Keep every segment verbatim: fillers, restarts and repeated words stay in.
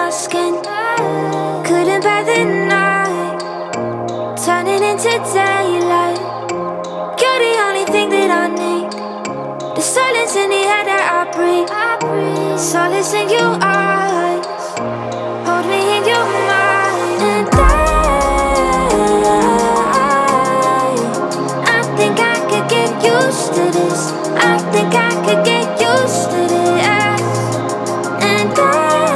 my skin. Couldn't bear the night, turning into daylight. You're the only thing that I need. The silence in the air that I breathe. Solace in your eyes, hold me in your mind. And I, I think I could get used to this. I think I could get used to this. And I,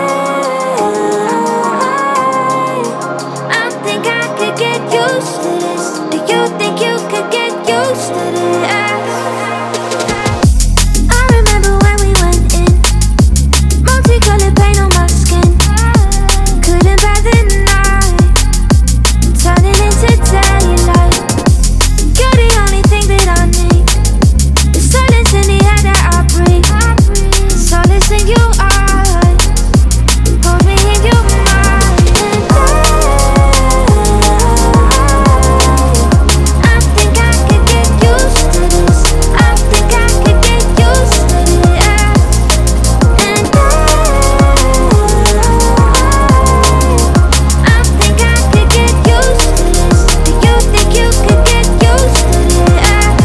I think I could get used to this. Do you think you could get used to this? I remember when we went in, multicolored paint on my skin. Couldn't bear the night, turning into daylight. You're the only thing that I need. The silence in the air that I breathe. Solace in your eyes, hold me in your mind. And I, I think I could get used to this. I think I could get used to this. And I, I think I could get used to this. Do you think you could get used to this?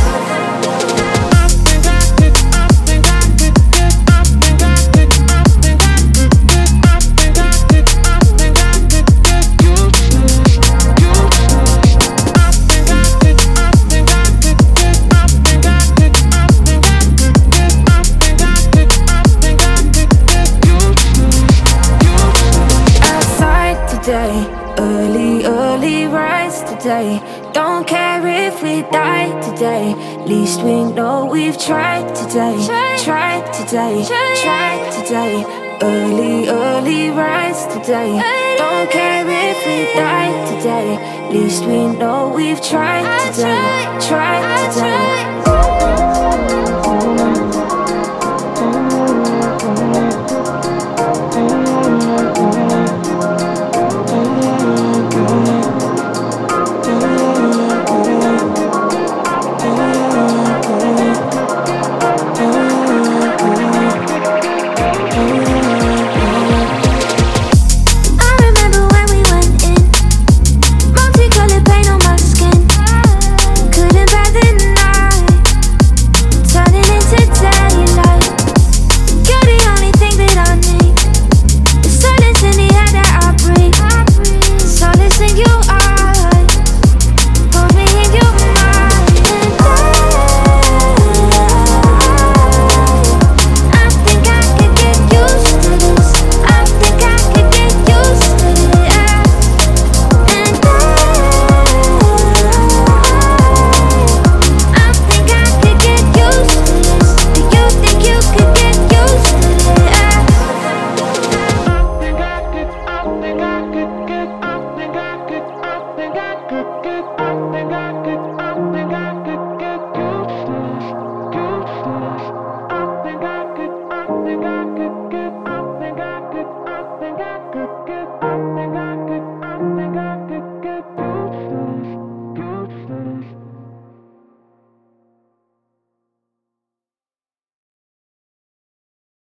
Outside today, early, early rise today. Don't care if we die today. Least we know we've tried today. Tried today, tried today. Early, early rise today. Don't care if we die today. Least we know we've tried today. Tried today.